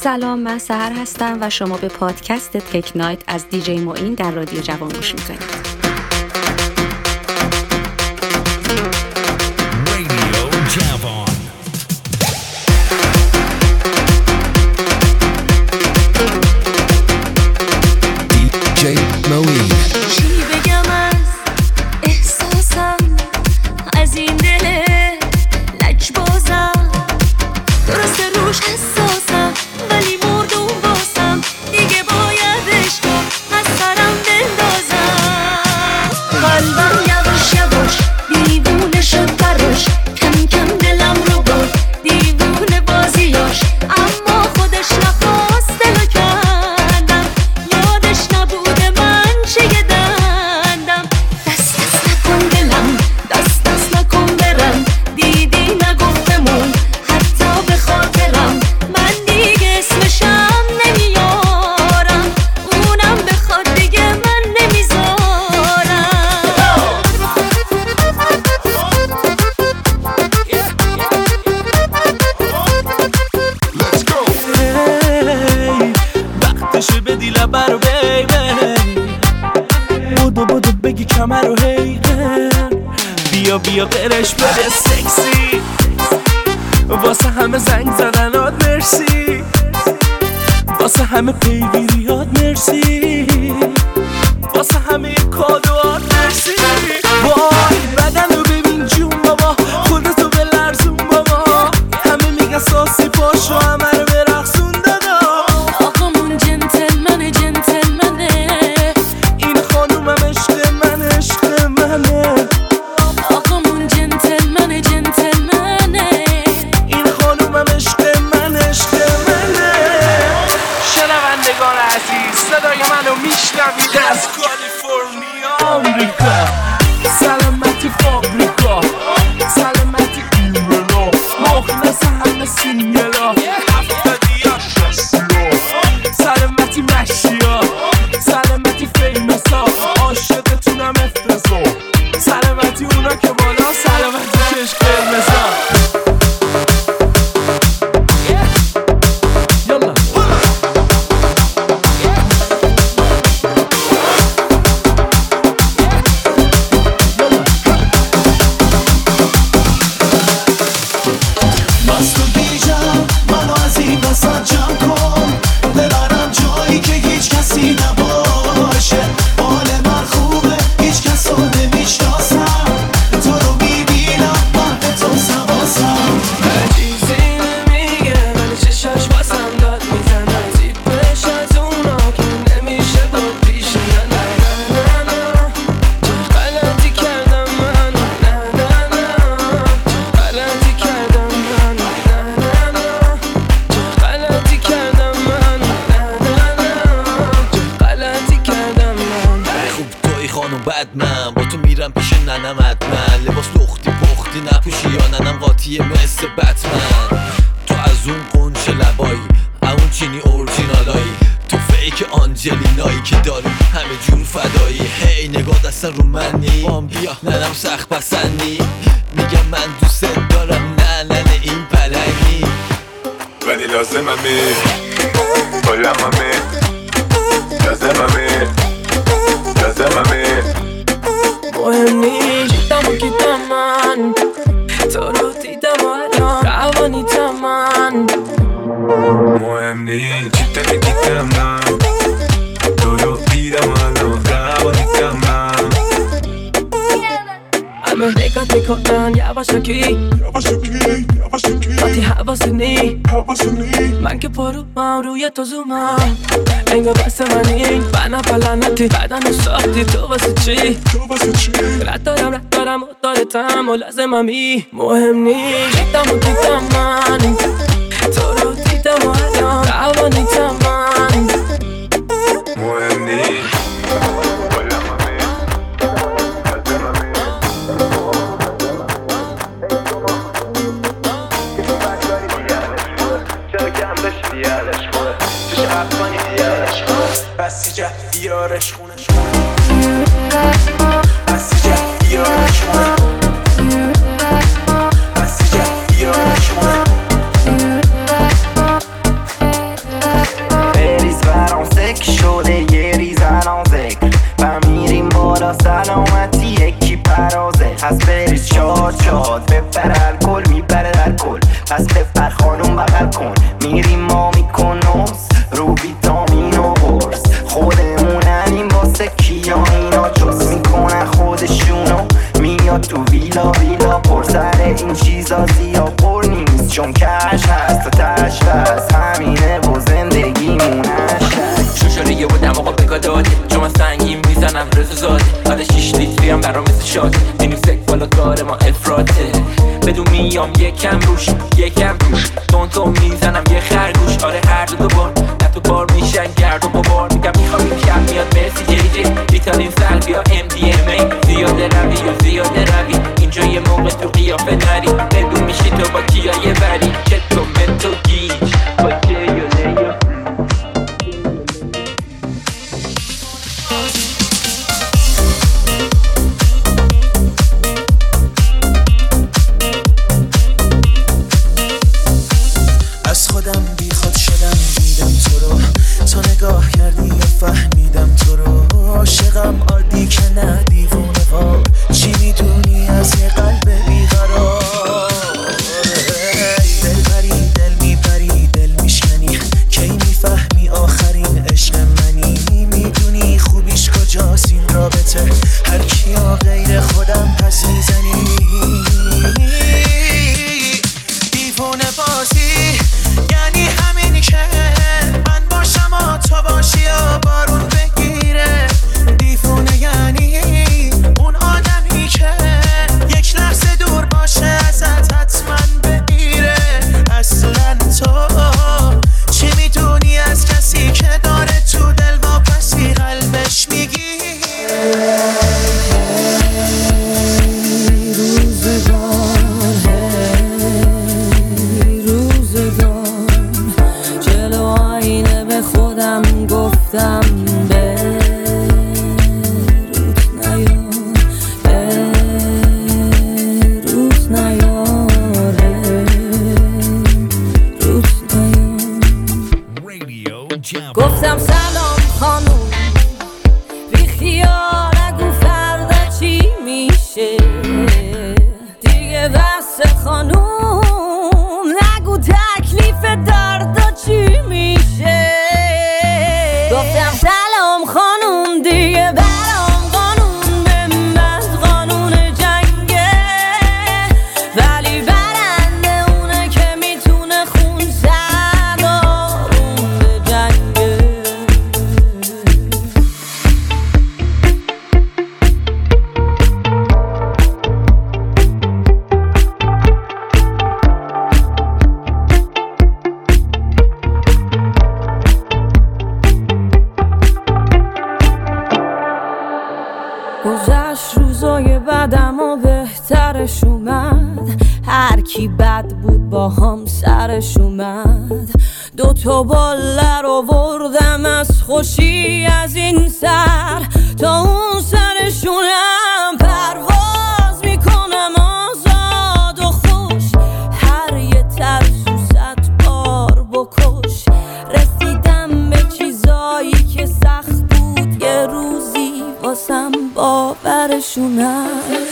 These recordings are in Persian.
سلام، من سحر هستم و شما به پادکست تک نایت از دیجی معین در رادیو جوان گوش میکنید. چی بگم از احساسم، از این دل لجبازم، درسته روش حساسم ولی مردم باسم، دیگه بایدش کن از سرم بندازم. قلبم یواش یواش دیوونه شد براش، کم کم دلم رو برد دیوونه بازیاش، اما خودش نخواست دلو کردم، یادش نبوده من چه دندم. دست دست نکن دلم، دست دست نکن برم، دیدی نگفتمون حتی به خاطرم، من دیگه اسمشم نمیارم، اونم بخواد دیگه من نمیذارم. وقتشه بدی لبه رو بیبی، بودو بگی کمر رو هیگن، بیا بیا قرش بده سکسی، واسه همه زنگ زدنات مرسی، واسه همه پیگیریات مرسی، واسه همه کادوات مرسی. وای بدن رو ببین جون بابا، خودتو به لرزون بابا، همه میگن ساسی پاشو همه رو برقصون دادا. آقامون جنتلمنه جنتلمنه، این خانومم عشق منه، آقامون جنتلمنه جنتلمنه، این خانومم عشق منه. شنوندگان عزیز، صدای منو میشنوید از کالیفرنیا آمریکا، سلامتی فابریکا، سلامتی ایمنا، مخلص همه سینگلا، هفتادی ها شستیا، سلامتی مشیا، سلامتی فیمسا، عاشقتونم افتضا، سلامتی اونا که بالا، سلامتی چشم قرمزا. من با تو میرم پیش ننم حتما، لباس لختی پختی نپوشی یا ننم قاطیه مثل بتمن. تو از اون قنچه لبایی، اون چینی اورجینالایی، تو فیک آنجلینایی که داری همه جور فدایی. هی نگاه دستن رو منی، بام بیا ننم سخت پسندی، میگم من دوست دارم نه این پلنگی، ولی لازممه بایممه، لازممه مهم نیست دیدم و گیدم من، تو رو دیدم و الان روانیتم من. مهم نیست دیدم من، تو رو دیدم و الان روانیتم من. همه نگات میکنن یواشکی، وقتی حواست نی، من که پروم روی تو زومم، انگار بس منی، بنا پلنتی بدن ساختی، تو واسه چی؟ رد دارم و دارتم و لازممی. مهم نیست دیدم من، تو رو دیدم و الان روانیتم من. مهم نیست بسی جه بیارش خونه، بسی جه بیارش خونه، بسی جه بیارش خونه. چیزا زیاد پر نیست چون کش هست و تش هست همینه و زندگیمونش هست شوشاره یه بودم آقا بگا داده چون من سنگین میزنم رزو زاده حالا 6 لیتری هم برام مثل شاده اینو سک بالا کار ما افراته بدون میام یکم روش یکم روش تون میزنم یه خرگوش آره هر دو بار نه تو بار میشن گرد و بار میگم میخوام این شب میاد مرسی جی جی ریتالین سلبی یا MDMA زیاده روی و زیاده روی اینجا یه موقع تو قیافه نری بدون میشی تو با کیا یه بری که تو متو گیج با که یا نه یا از خودم بی خود شدم دیدم تو رو تو نگاه کردی و فهمیدم تو رو عاشقم عادی که نه دیوونه وار چی میدونی از یه قلب بیقرار دل بری دل میبری دل میشکنی کی میفهمی آخرین عشق منی میدونی خوبیش کجاست این رابطه هر کیا غیر خودم پس میزنی دیوونه بازی یعنی همین که من باشم و تو باشی و بارون بگیره دیوونه یعنی اون آدمی که یک لحظه دور باشه ازت حتما بگیره اصلا تو چی میدونی از کسی که داره تو دل واپسی قلبش میگیره گفتم به روز نیاره گفتم سلام خانوم بی خیال نگو فردا چی میشه دیگه بس خانوم نگو تکلیف دردا چی میشه گفتم سلام خانوم دیگه برام قانون به من قانون جنگه ولی برنده اونه که میتونه خون زد آروم به جنگه گذشت روزای بدم و بهترش اومد هر کی بد بود با هم سرش اومد دوتا باله رو بردم از خوشی از این سر تا اون سرشونم پرواز میکنم آزاد و خوش هر یه ترسو 100 بار بکش رسیدم به چیزایی که سخت بود یه روزی واسم باورشونم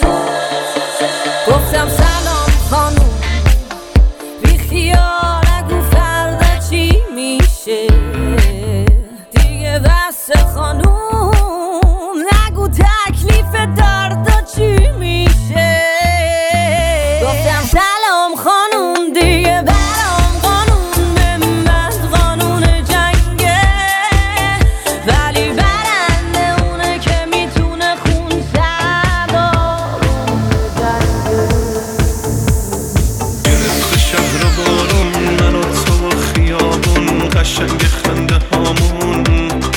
گفتم سلام خانوم بی خیال نگو فردا چی میشه دیگه بس خانوم نگو تکلیف دردا چی میشه گفتم سلام خانوم دیگه برام قانون به من قانون جنگه ولی برنده اونه که میتونه خون زد آروم به جنگه گرفت شهر و بارون من و تو و خیابون قشنگ خنده هامون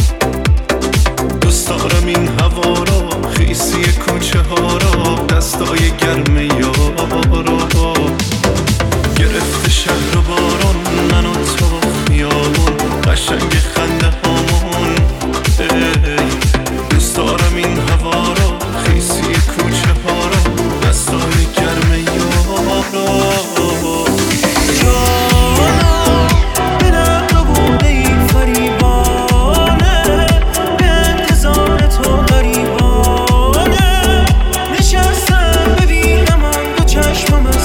دوست دارم این هوا رو خیسی کوچه ها رو دستای گرم یارو گرفت شهر و بارون من و تو و خیابون قشنگ خنده هامون دوست دارم این هوا رو خیسی کوچه ها رو دستای گرم یارو چشمم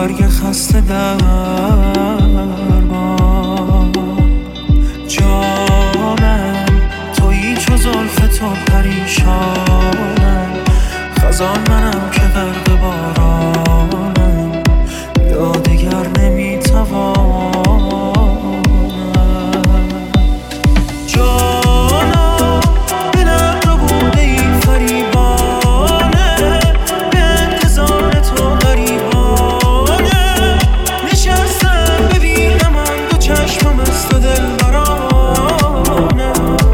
برگ خسته در بار جانم تویی چو زلف تو پریشانم خزان منم که غرق بارانم یا دیگر نمیتوانم جانم دلم رو بوده این فریبانه به انتظار تو غریبانه نشستم ببینم آن دو چشمم است و دل برانه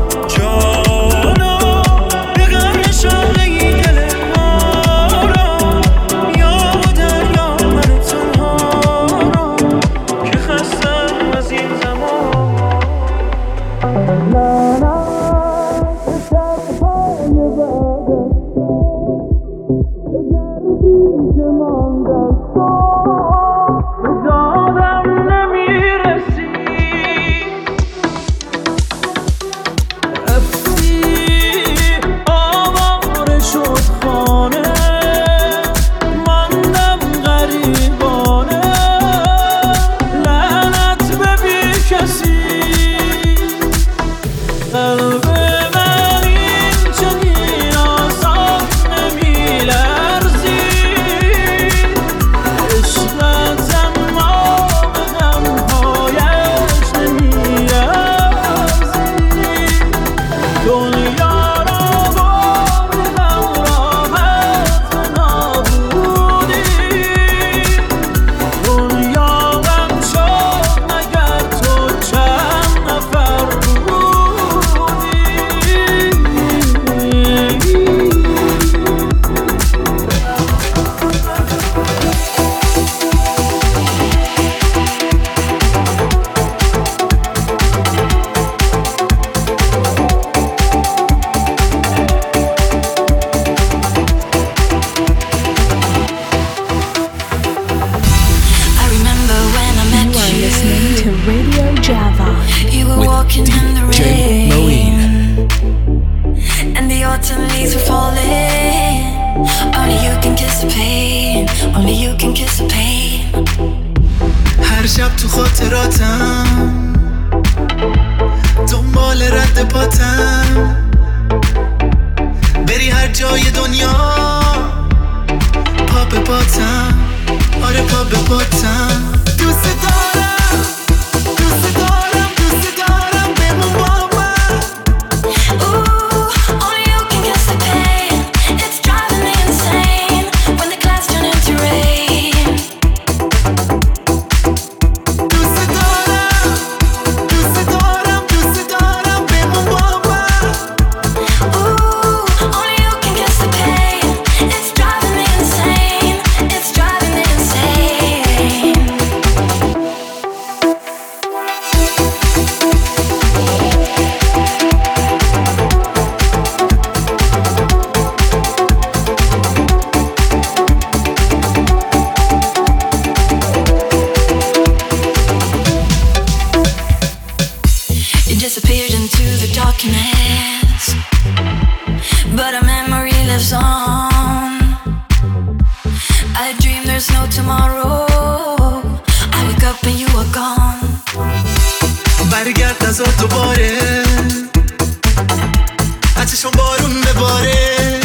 جانم به غم نشانه ای دل ما را یا دریا من تنها را که خستم از این زمان هر شب تو خاطراتم دنبال رد پاتم بری هر جای دنیا پا به پاتم آره پا به پاتم دوست دارم دوست دارم دوست دارم بمون با من Disappeared into the darkness, but a memory lives on. I dream there's no tomorrow. I wake up and you are gone. برگرد نزار دوباره اتشون بارون بباره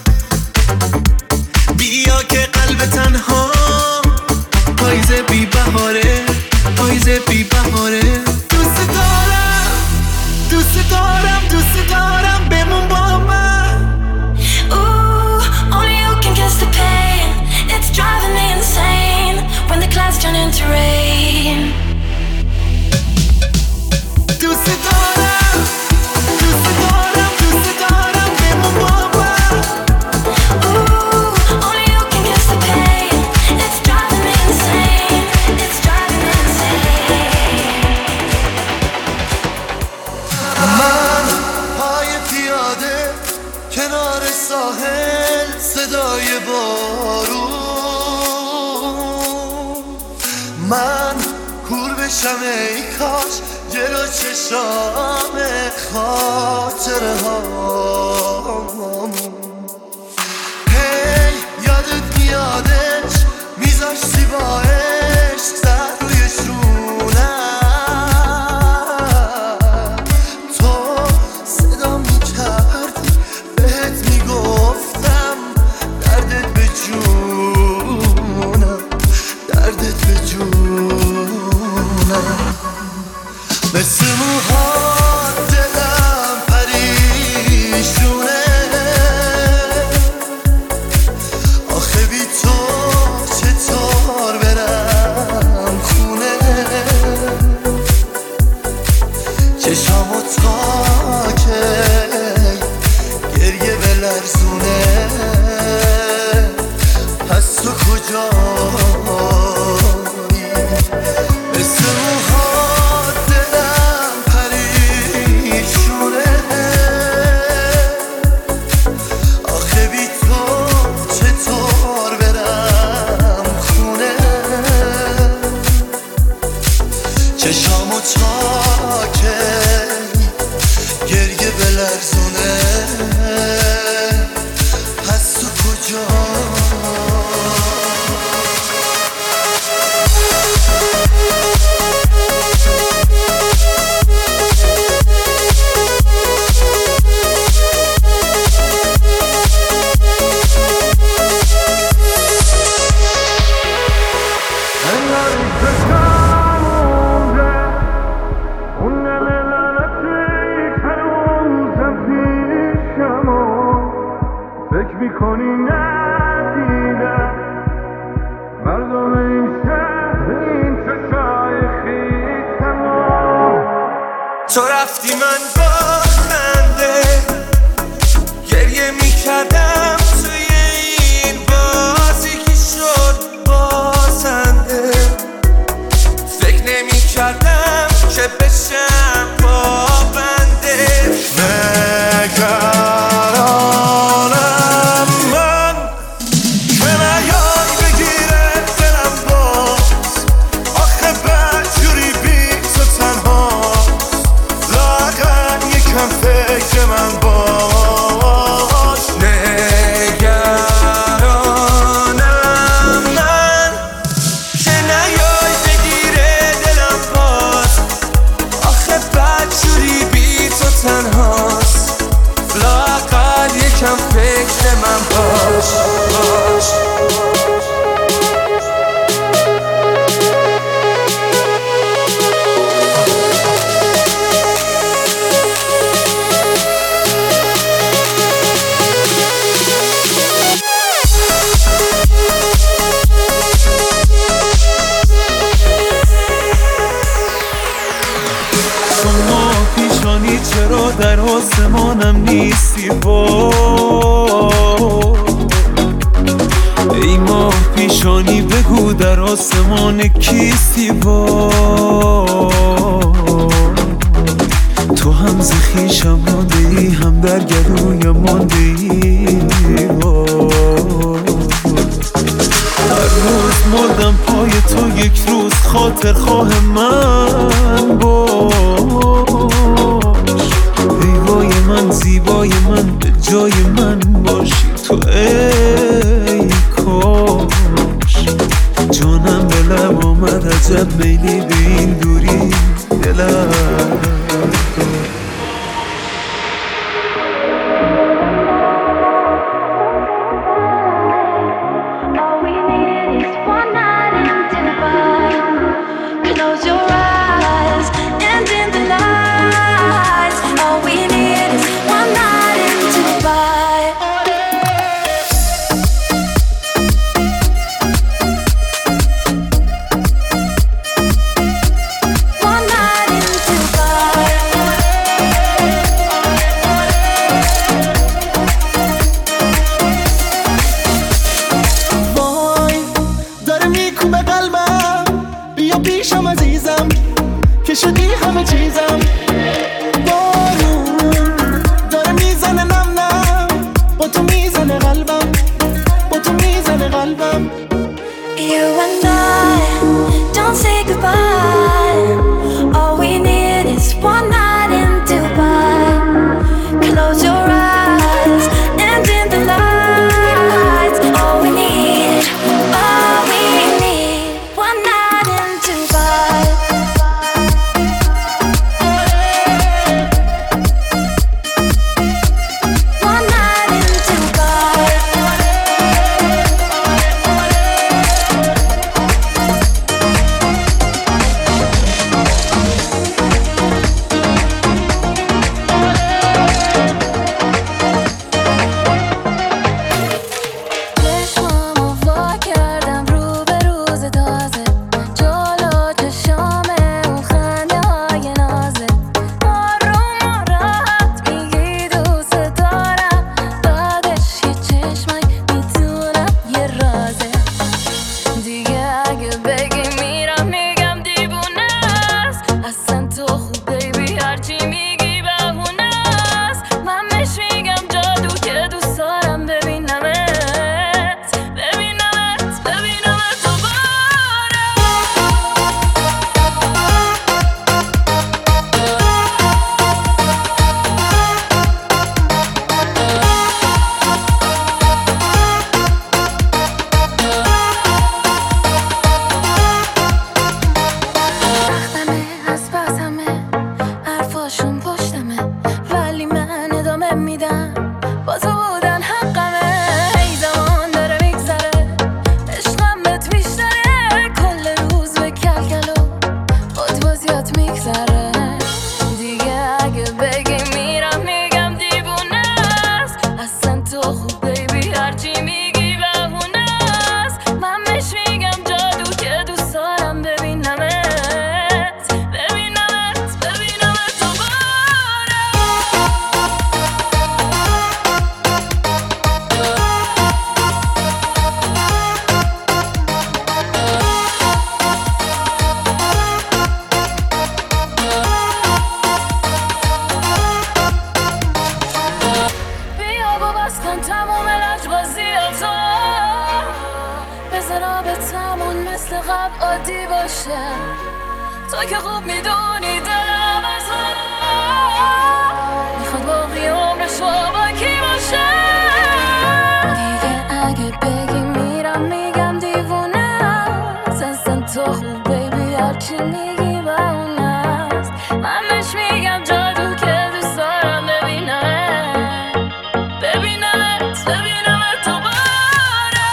بیا که قلب تنها پاییز بی بهاره پاییز بی بهاره دوست دارم دوست دارم دوست دارم بمون با من Ooh, only you can kiss the pain. It's driving me insane when the clouds turn into rain. دوست دارم دوست دارم دوست دارم بمون با من Ooh, only you can kiss the pain. It's driving me insane. It's driving me insane. من پای پیاده کنار ساحل صدای بارون من کور بشم ای کاش جلو چشام خاطره هامون هی یادت میادش میذاشتی باعث تو رفتی من با خنده گریه میکردم توی این بازی که شد بازنده فکر نمیکردم که بشم پابنده نگرانم من که نیای بگیره دلم باز آخه بدجوری بی تو تنهاست لااقل یکم فکر من باش نگرانم من که نیای بگیره دلم باز آخه بدجوری بی تو تنهاست لااقل یکم فکر من باش شما پیشانی چرا در آسمانم نیستی ای ماه پیشانی بگو در آسمان کیستی تو هم ز خویشم مانده ای هم در گلویم مانده ای هر روز مردم پای تو یک روز خاطر خواه من باش ای وای من زیبای من به جای من باشی تو ای کاش جانم به لب آمد عجب میلی به این دوری دلم که شدی همه چیزم بارون داره میزنه نم نم با تو میزنه قلبم با تو میزنه قلبم You and I don't say goodbye. All we need is one night in Dubai. Close your eyes and dim the lights. All we need one night in Dubai. One night in Dubai. مثل قبل عادی باشه. تو که خوب میدونی دلم از میخواد باقی عمرشو با کی باشه. دیگه اگه بگی میرم میگم دیوونه است. اصلا تو خوب بیبی هرچی میگی با اون است. من بهش میگم جادو که دوست دارم ببینمت تو باره.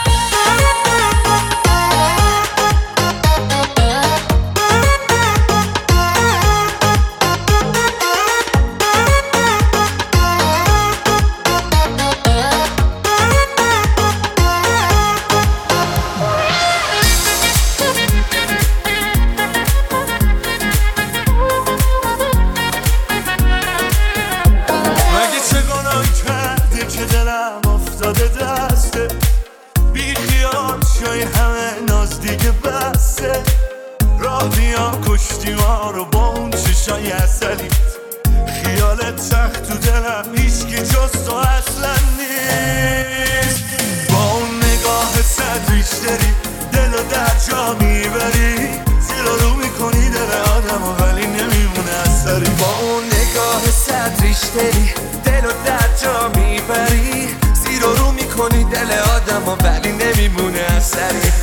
مگه چه گناه کرده که دلم افتاده دسته؟ بی خیال شای همه ناز دیگه بسته. راه بیا کشتی ما رو با اون چشای اصلیت. خیالت سخت تو دلم هیچکی جز تو اصلا نیست. با اون نگاه صد ریشتری دل و در جا میبری. زیر رو میکنی دل آدم و ولی نمیمونه اثری. با اون نگاه صد ریشتری دل و در جا میبری. زیر رو میکنی دل آدم و ولی نمیمونه اثری.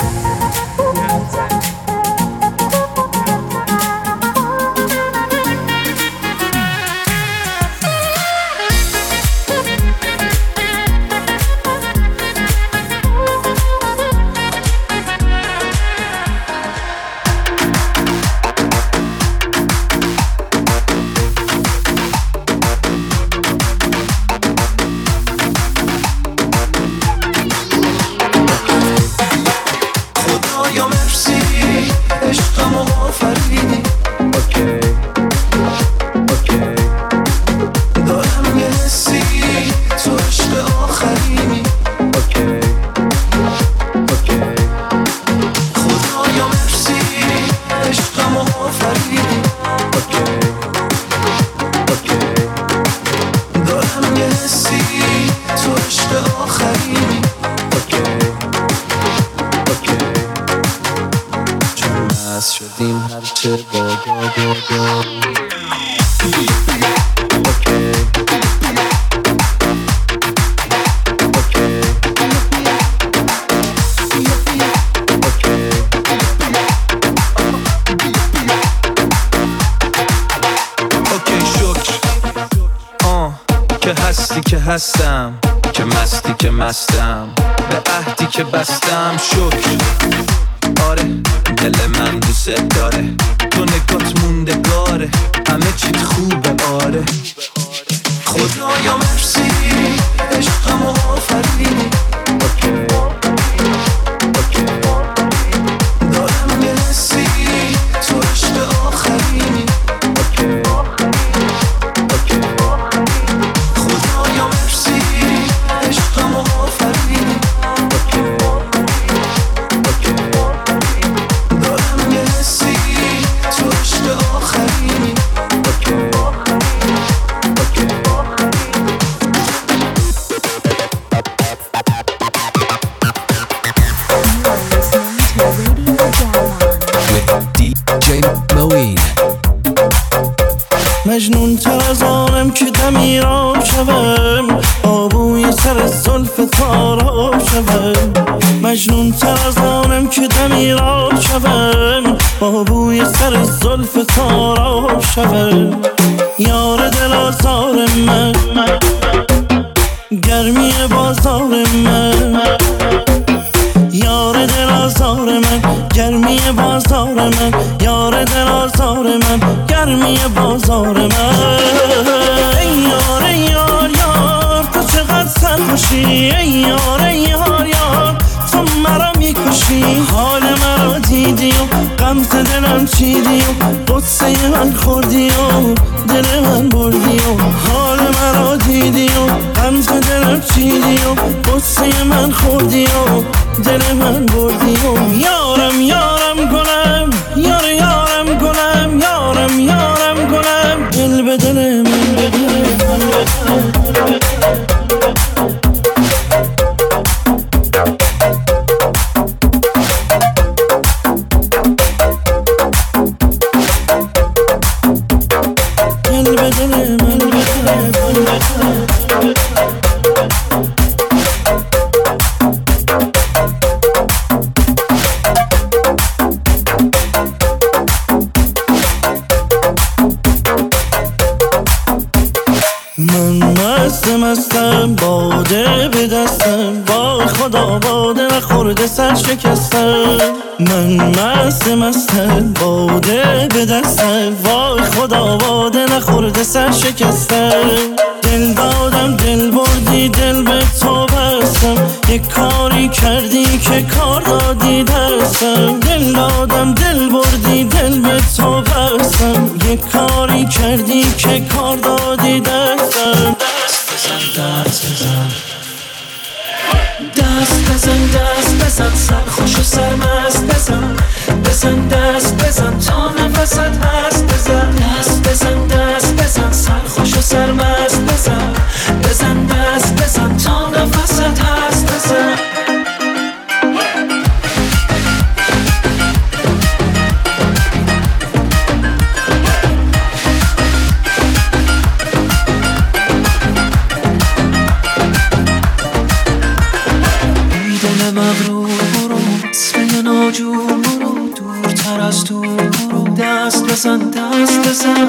خدایا مرسی عشقم و آفرینی. دارم یه حسی تو عشق آخرینی. خدایا مرسی عشقم و آفرینی. دارم یه حسی تو عشق آخرینی. مست شدیم هرچه بادا که هستی که هستم، که مستی که مستم، به عهدی که بستم شکر. آره دل من دوست داره، تو نگات موندگاره، همه چیت خوبه. آره خدایا مرسی عشقم و آفرینی. دارم یه حسی تو عشق آخرینی. خدایا مرسی عشقم و آفرینی. دارم یه حسی تو عشق آخرینی. مجنون تر از آنم که دمی را شوم، آبوی سر زلف تارا شوم. مجنون تر از آنم که دمی را شوم، آبوی سر زلف تارا شوم. یار دل آزار من، گرمی بازار من. یار دل آزار من، گرمی بازار من. یار دل آزار من، گرمی بازار من. ای یار ای یار یار تو چقدر سرخوشی. ای یار ای یار یار تو مرا میکشی. حال مرا دیدی و غم ز دلم چیدی و قصه من خوردی و دل من بردی. و حال مرا دیدی و غم ز دلم چیدی و قصه من خوردی و دل من بردی. و یارم یارم گلم، یار یارم گلم، یارم یارم گلم، دل به دل من بده. شکستم، من مستم باده به دستم، وای خدا باده نخورده سر شکستم. دل دادم دل بردی دل به تو بستم، یک کاری کردی که کار دادی دستم. دل دادم دل بردی دل به تو بستم، یک کاری کردی که کار دادی دستم. دست بزن دست بزن دست بزن سر خوش و سرمست بزن، بزن دست بزن تا نفست هست، بزن دست بزن دست بزن سر خوش و سرمست بزن، بزن دست بزن تا نفست هست، بزن. مغرور برو اسم ناجور برو، دورتر از تو برو، دست بزن دست بزن.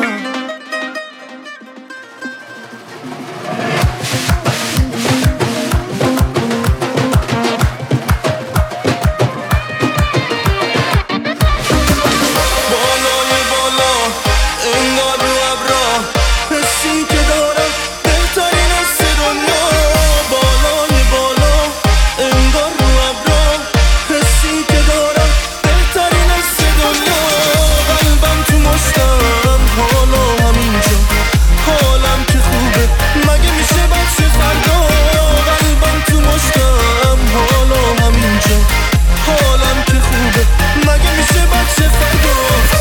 بالای بالا انگار رو ابرا، حسی که دارم بهترین از دنیا. بالای بالا انگار رو ابرا، حسی که دارم بهترین از دنیا. قلبم تو مشتم حالا همینجا، حالم که خوبه مگه میشه بچه فردا. قلبم تو مشتم حالا همینجا، حالم که خوبه مگه میشه بچه فردا.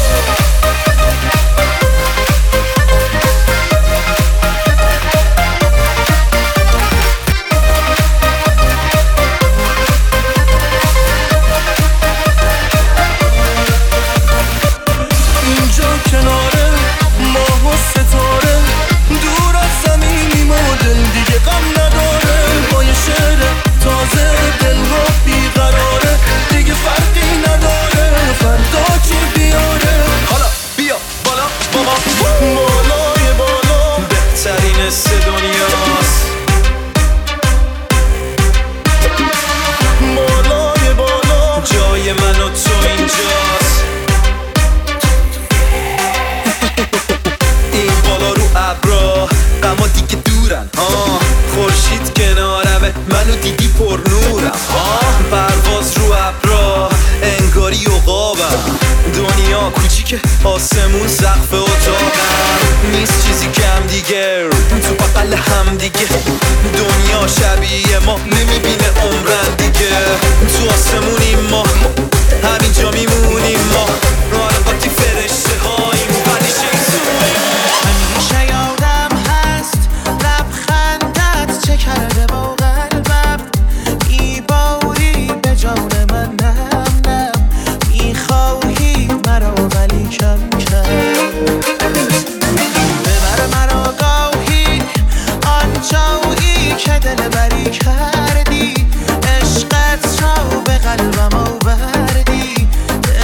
اینجا کناره ماه و ستاره، دور از زمینی و دل دیگه غم نداره. با یه شعر تازه دل رو بیقراره، دیگه فرقی نداره فردا چی بیاره. حالا بیا بالا بابا، بالای بالا بهترین حس دنیاست. بالای بالا جای من و تو اینجاست. این بالا رو ابرا غما دیگه دورن، خورشید کنارمه منو دیدی پر نورم. پرواز رو ابرا انگاری عقابم، دنیا کوچیکه آسمون سقف اتاقم. نیست چیزی کم دیگه تو بغل هم دیگه، دنیا شبیه ما نمیبینه عمرن دیگه. تو آسمونیم ما همینجا میمونیم ما، رانقاتی فرشته هاییم ولی شیطونیم. همیشه یادم هست لبخندت چه کرده با قلبم، میباری به جان من نم نم، میخواهی مرا ولی کم کم. ببر مرا گاهی آنجایی که دل بری کردی، عشقت را به قلبم آوردی،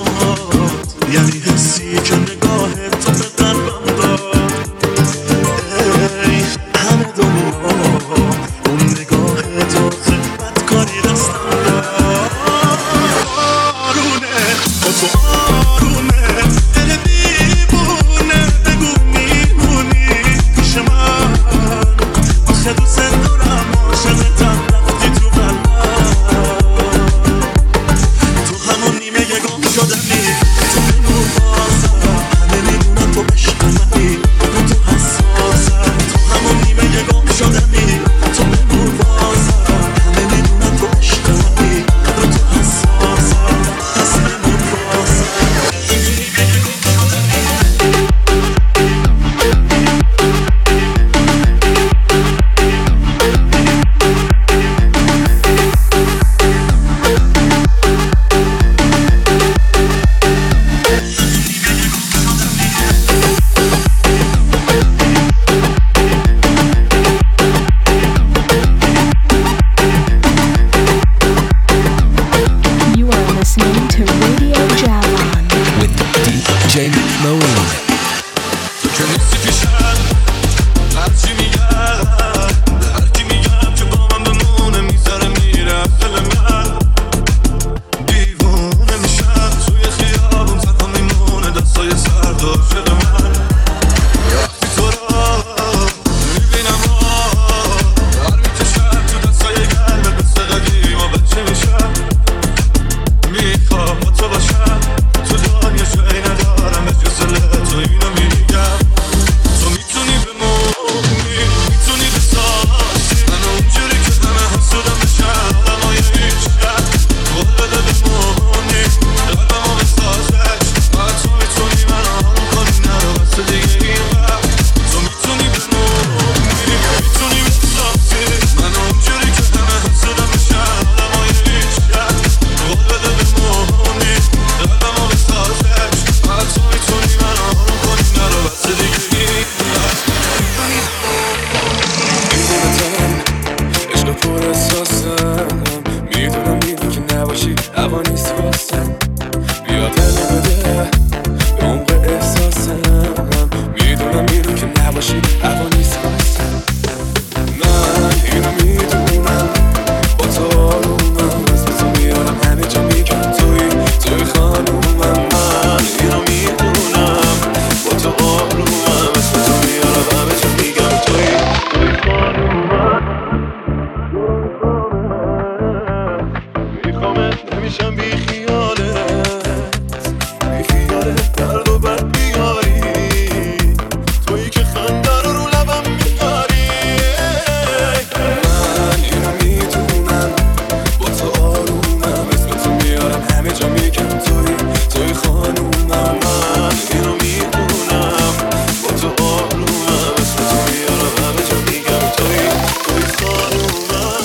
یعنی حسی که نگاه تو به قلبم داد. ای همه دنیا اون نگاه تو خدمت کاری دستم داد. آرونه با تو آرونه دل دیوونه بگو میمونی پیش من. آخه دوست دارم عاشقتم رفتی تو قلبم. تو همون نیمه گم شدنی تو منو بازم. همه میدونم تو عشق منی رو تو حساسم. تو همون نیمه گم شدنی تو منو بازم. همه میدونم تو عشق منی رو تو حساسم. پس منو بازم. You are listening to Radio Javan. with DJ Moeen. تو که نیستی پیشم هرچی میگم که با من بمونه میذاره میره دل من. دیوونه میشم توی خیابون تنها میمونه دستای سرد عاشق من. وقتی تو را میبینم هر میکشم تو دستای گرمه مثل قدیم و بچه میشم. میخوام با تو باشم تو دنیا جایی ندارم به جز تو اینو میگم. تو میتونی بمونی میتونی بسازی من اونجوری که همه حسودم بشم. اما یه هیچم قول بده بمونی قلبمو بسازش. فقط تو میتونی من آروم کنی نرو بس دیگه این وقت. تو میتونی بمونی میتونی بسازی من اونجوری که همه حسودم بشم. اما یه هیچم قول بده بمونی قلبمو بسازش. فقط تو میتونی من آروم کنی نرو بس دیگه این وقت. میدونتم عشق پر احساسم. میدونم که نباشی هوا نیستی واسم. بیا دلو بده به عمق احساسم. میدونم که نباشی هوا نیستی واسم. من اینو میدونم با تو آرومم. اسم تو میارم همه جا میگم توی خانومم. من اینو میدونم با تو آرومم. اسم تو میارم همه جا میگم توی خانومم. میخوامت نمیشم بی خیالت درد و بد بیاری. تویی که خنده رو لبم میاری. من اینو میدونم با تو آرومم. اسم تو میارم همه جا میگم توی خانومم. من اینو میدونم با تو آرومم. اسم تو میارم همه جا میگم توی خانومم.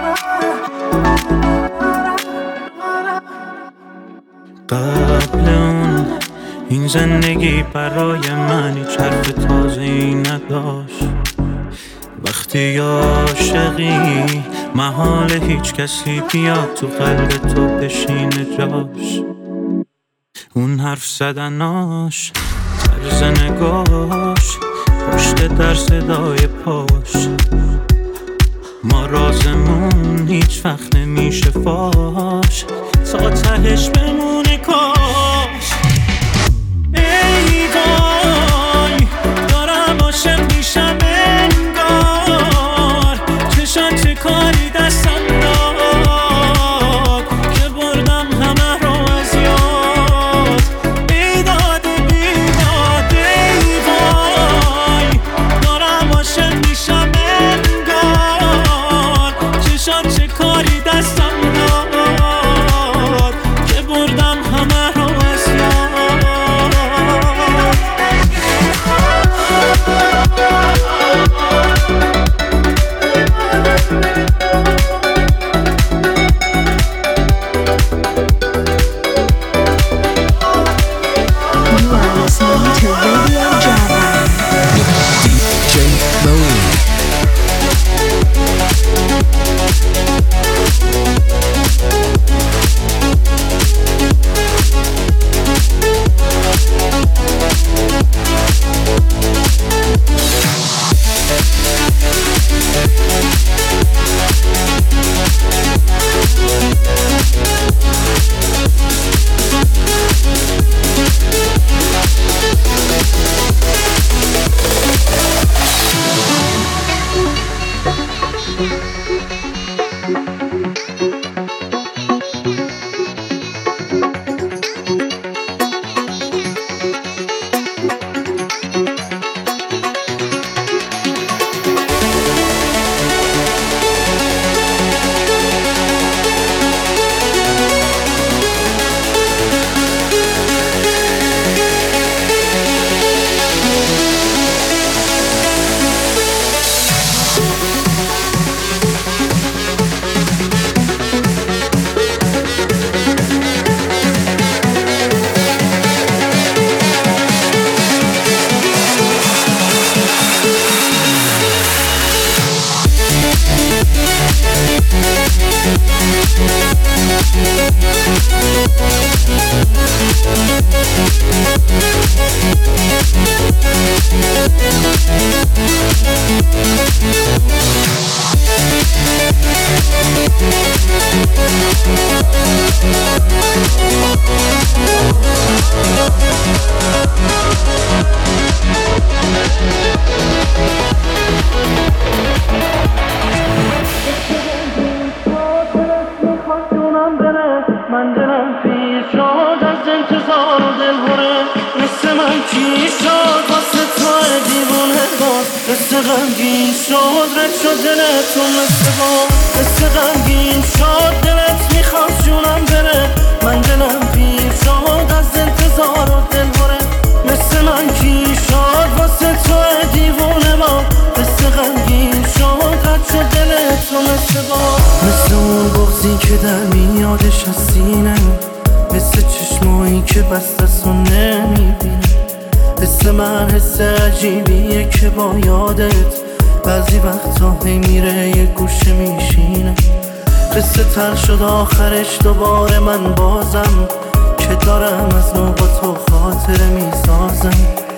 قبل این زندگی برای من هیچ حرف تازه‌ای نداشت. وقتی عاشقی محال هیچ کسی بیاد تو قلب تو بشینه جاش. اون حرف زدناش، طرز نگاش، پشت در صدای پاش، ما رازمون هیچ وقت نمیشه فاش، تا تهش بمونه کاش. ای وای دارم عاشق میشم انگار، چشات چه کاری دستم داد که بردم همه رو از یاد. بیداد بیداد ای وای دارم عاشق میشم انگار، چشات چه کاری دستم داد که بردم همه رو از یاد. You are listening to Radio Javan. DJ Moeen. من دلم پیر شد از انتظار و دلهوره، مثل من کی شد واسه تو دیوونه باز، مثل غمگین شد رد شد دلت تو مثل باز، مثل غمگین شد دلت میخواد جونم بره. من دلم پیر شد از انتظار و دلهوره، مثل من کی شد واسه تو دیوونه باز، مثل غمگین شد رد شد دلت تو مثل باز، مثل اون بغضی که در میادش از سینه، مثل چشمایی که بستست و نمیبینه، مثل من حس عجیبیه که با یادت بعضی وقتا هی میره یه گوشه میشینه. قصه تر شد آخرش دوباره من بازم که دارم از نو با تو خاطره میسازم،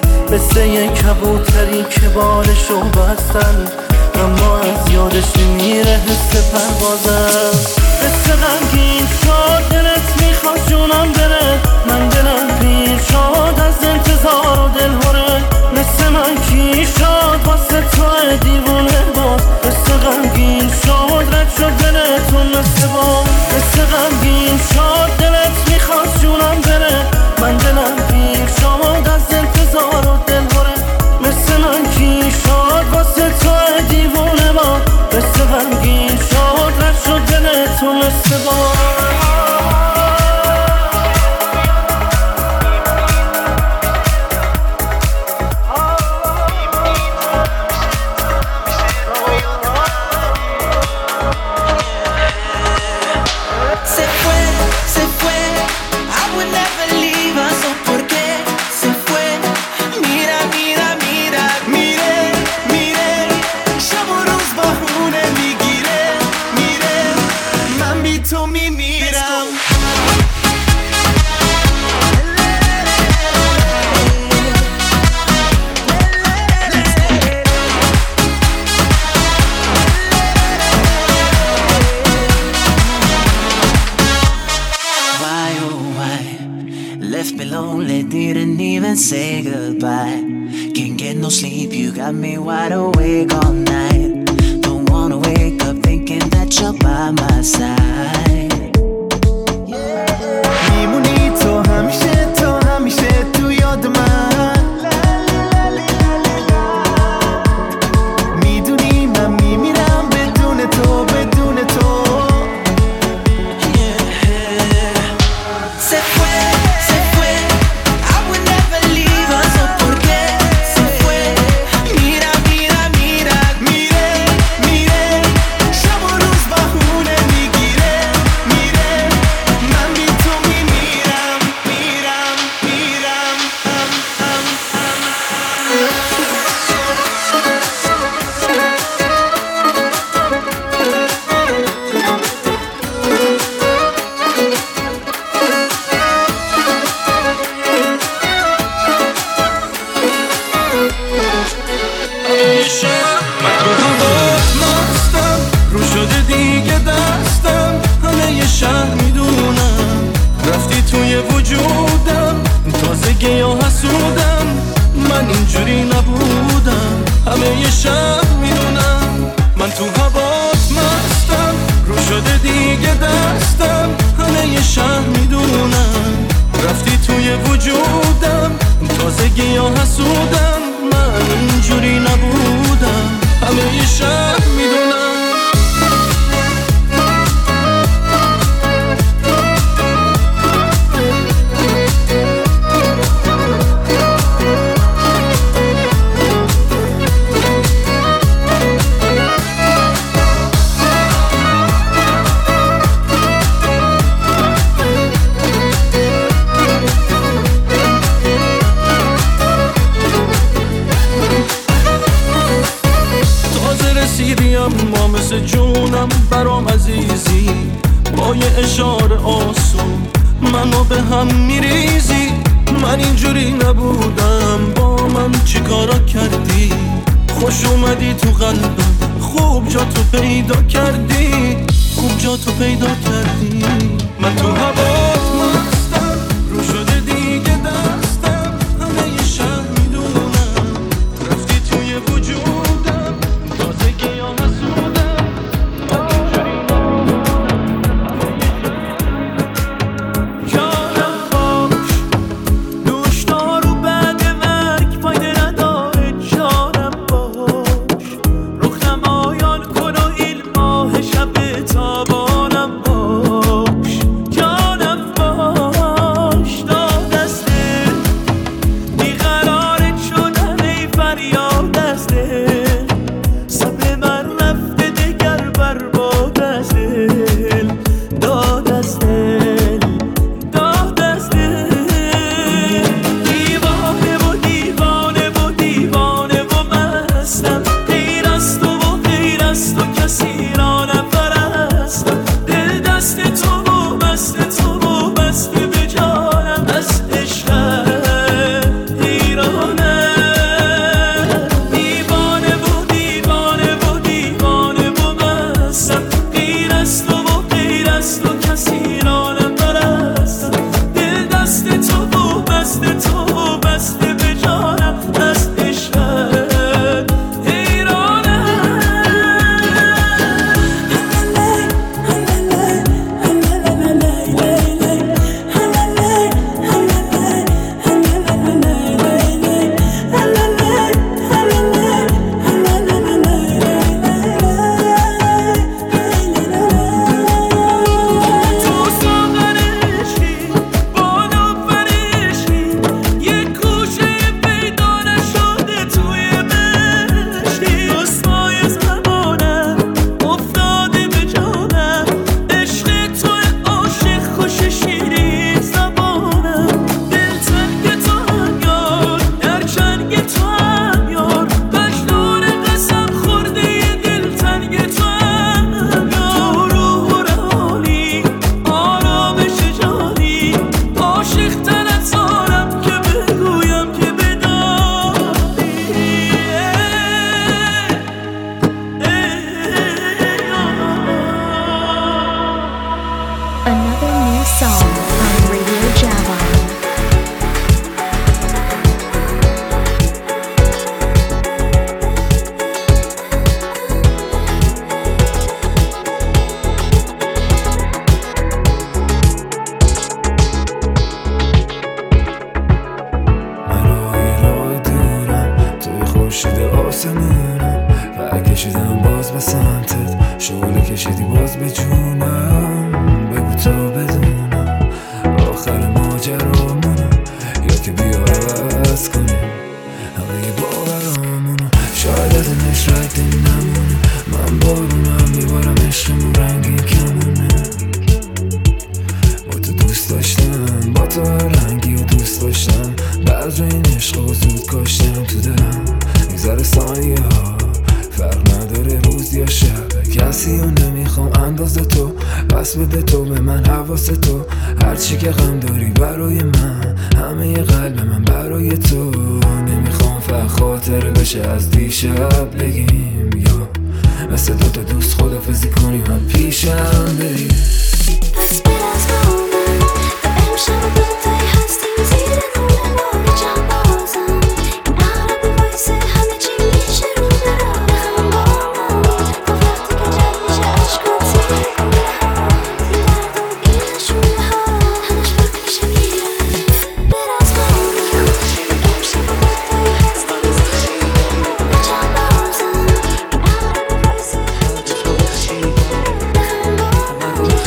مثل یه کبوتری که بالشو بستن اما از یادش نمیره حس پروازم. مثل غمگین شد دلت میخواد جونم بره، من دلم پیر شد از انتظار و دلهوره، مثل من کی شد واسه تو دیوونه باز، مثل غمگین شد رد شد دلتون مثل باز، مثل غمگین شد دلت میخواد جونم بره، من دلم پیر شد از انتظار و دلهوره، مثل من کی شد واسه تو دیوونه باز، مثل غمگین شد رد شد دلتون مثل باز. left me lonely, didn't even say goodbye. Can't get no sleep, you got me wide awake all night. Don't wanna wake up thinking that you're by my side. میمونی تو همیشه تو یاد من. میدونی من میمیرم بدون تو بدون تو. Se fue, I would never leave her, so por qué se fue? Mira, mira, mira, mire شب و روز بهونه میگیره میره. من بی تو میمیرم من تو هوات مستم، رو شده دیگه دستم، همه یه شهر میدونم رفتی توی وجودم، تازگی یا حسودم، من اینجوری نبودم، همه یه شهر میدونم. من تو هوات مستم، رو شده دیگه دستم، همه یه شهر میدونم رفتی توی وجودم، تازگی یا حسودم، من اینجوری نبودم، همه یه شب میدونم. ما مثل جونم برام عزیزی، با یه اشاره آسون منو به هم میریزی. من اینجوری نبودم، با من چی کارا کردی؟ خوش اومدی تو قلبم، خوب جا تو پیدا کردی، خوب جا تو پیدا کردی. من تو هوات مستم، رو شده دیگه دستم، همه یه شهر میدونم رفتی توی وجودم، تازگی یا حسودم. جانم کشیدی باز به جونم، بگو تا بدونم آخر ماجرامونو یا که بیا عوض کنیم همه باورامونو. شاید از این عشق ردی نمونه، من بارونم میبارم عشقمون رنگین کمونه. با تو دوست داشتم، با تو رنگی و دوست داشتم، بعض این عشق و زود کاشتم تو دلم. میگذره ثانیه ها فرق نداره روز یا شب، کسی رو نمیخوام اندازه تو، پس بده تو به من حواس تو. هرچی که غم داری برای من، همه قلب من برای تو. نمیخوام فقط خاطره بشه از دیشب بگیم، یا مثل دوتا دوست خدافزی کنیم هم پیشم بریم. پس بر از من امشب دوتایی هستیم زیر نور نور جنبازم. این عرب وایسه همه چی میشه رو برم بخم با من. با وقتی که جد میشه عشقات زیر گونه ها، این درد و این نشونه ها همش وقت میشه میره. بر از من امشب دوتایی هستیم زیر نور جنبازم. این عرب وایسه همه چی میشه رو برم بخم با من.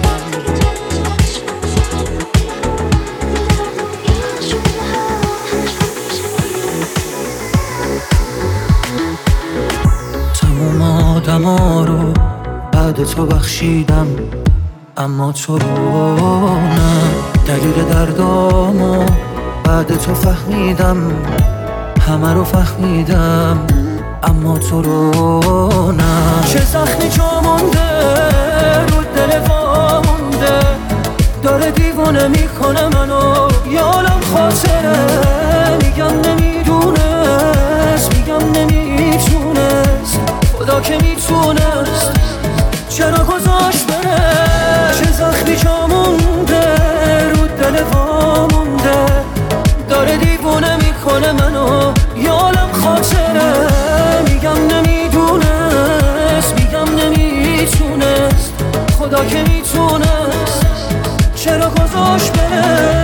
تموم آدما رو بعد تو بخشیدم، اما تو رو نه. دلیل دردامو بعد تو فهمیدم، همه رو فهمیدم، اما تو رو نه. چه زخمی جا مونده رو دل وا مونده، داره دیوونه میکنه منو، یه عالم خاطره. میگم نمیدونست، میگم نمیتونست، خدا که میتونست چرا گذاشت بره. چه زخمی جا مونده رو دل وا مونده، داره دیوونه میکنه منو، یه عالم خاطره. میگم نمیدونست، میگم نمیتونست، خدا که میتونست چرا گذاشت بره.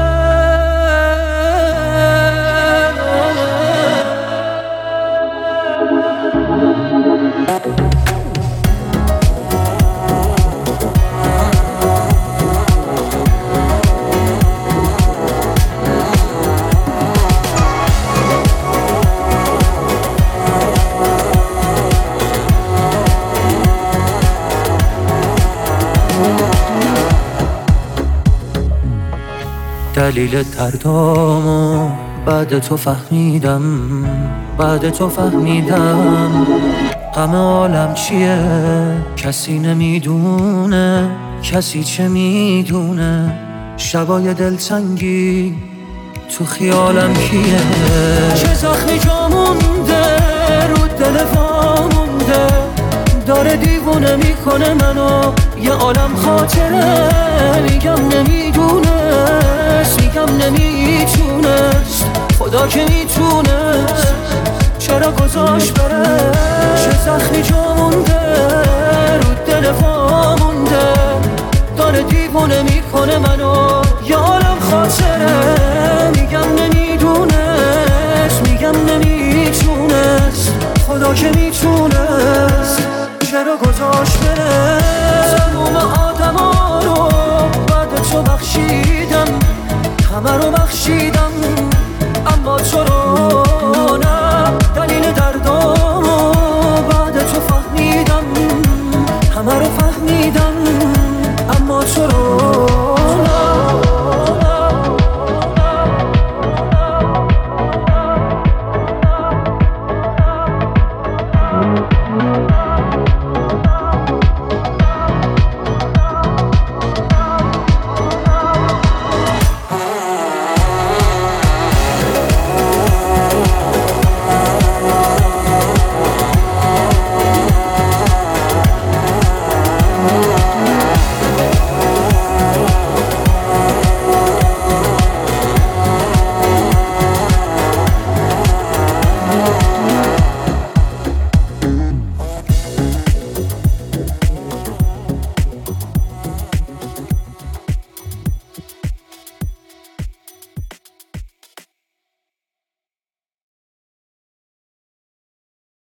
دلیل دردامو بعد تو فهمیدم، بعد تو فهمیدم. غم عالم چیه کسی نمیدونه، کسی چه میدونه. شبای دلتنگی تو خیالم کیه. چه زخمی جا مونده رو دل وا مونده، داره دیوونه میکنه منو، یه عالم خاطره. میگم نمیدونست، میگم نمیتونست، خدا که میتونست چرا گذاشت بره. چه زخمی جا مونده رو دل وا مونده، داره دیوونه میکنه منو، یه عالم خاطره. میگم نمیدونست، میگم نمیتونست، خدا که میتونست چرا گذاشت بره. تموم آدما رو بعد تو بخشیدم، همه رو بخشیدم، اما تو رو